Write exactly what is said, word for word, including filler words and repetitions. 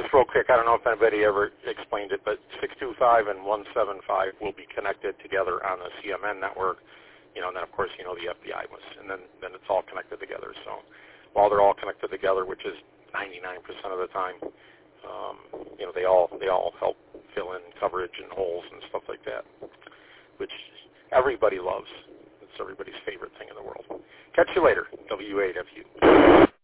just real quick, I don't know if anybody ever explained it, but six two five and one seven five will be connected together on the C M N network, you know, and then, of course, you know, the F B I was, and then, then it's all connected together. So while they're all connected together, which is ninety-nine percent of the time, um, you know, they all they all help fill in coverage and holes and stuff like that, which everybody loves. It's everybody's favorite thing in the world. Catch you later, W eight F U.